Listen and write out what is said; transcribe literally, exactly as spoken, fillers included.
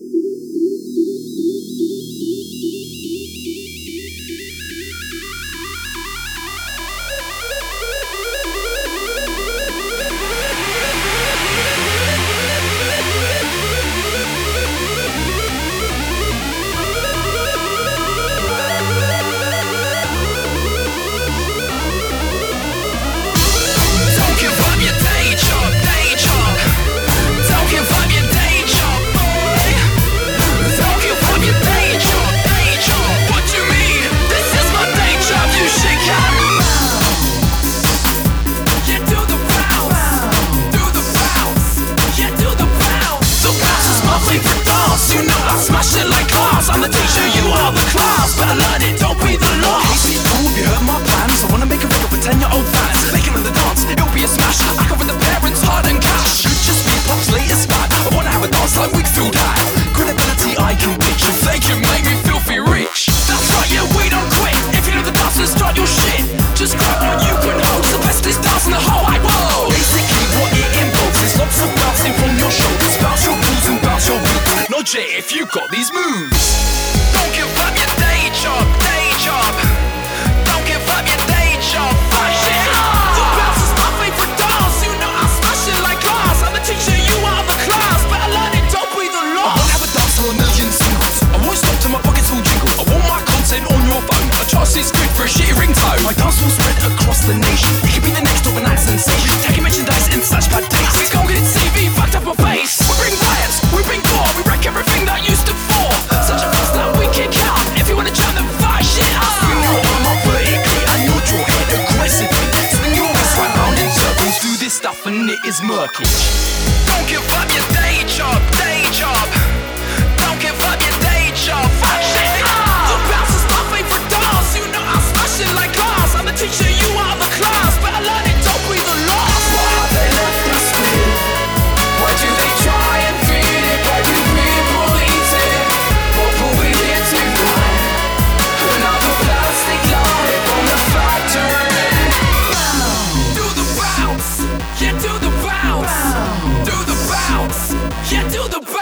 You know I smash it like glass. I'm the teacher, you are the class. Better learn it, don't be the last. Hey, people, you heard my plans. I wanna make a record for ten-year-old fans. Make them in the dance, it'll be a smash. I cover the parents hard and cash. Should just be pop's latest fad. I wanna have a dance like Wakefield had. Credibility I can reach. You think you make me filthy rich? That's right, yeah, we don't quit. If you know the dance, then start your shit. Just grab what you can hold. The best is dance in the whole wide world. Basically what it involves is lots of bouncing from your shoulders. Bounce your balls and bounce your wheels. Nudge it if you got these moves. Don't give up your day job, day job. Don't give up your day job. Fuck shit up. The bounce is my favorite dance. You know I smash it like glass. I'm the teacher, you are the class. Better learn it, don't be the last. I won't have a dance to a million singles. I won't stop till my pockets all jingle. I want my content on your phone. I charge this good for a shitty ringtone. My dance will spread across the nation. You can be the next overnight sensation. Taking merchandise in such bad taste. Let's go get it T V, fucked up a face. We bring riots, we bring war. We wreck everything that used to fall. Such a fast that we can count. If you wanna jam, then fire shit up. Swing your arm up vertically and nod your head aggressively. Swing your wrist right round in circles. Do this stuff and it is murky. Don't give up your day job, day job. Don't give up your day job. Fuck shit up. The bounce is my favorite dance. You know I smash it like glass. I'm the teacher, you are the class. Better learn it, don't be the last. Why have they left us with? Why do they try and feed it? Why do people eat it? What will we get tonight? Another plastic life on the factory. Do the bounce, yeah, do the bounce. Do the bounce, yeah, do the bounce.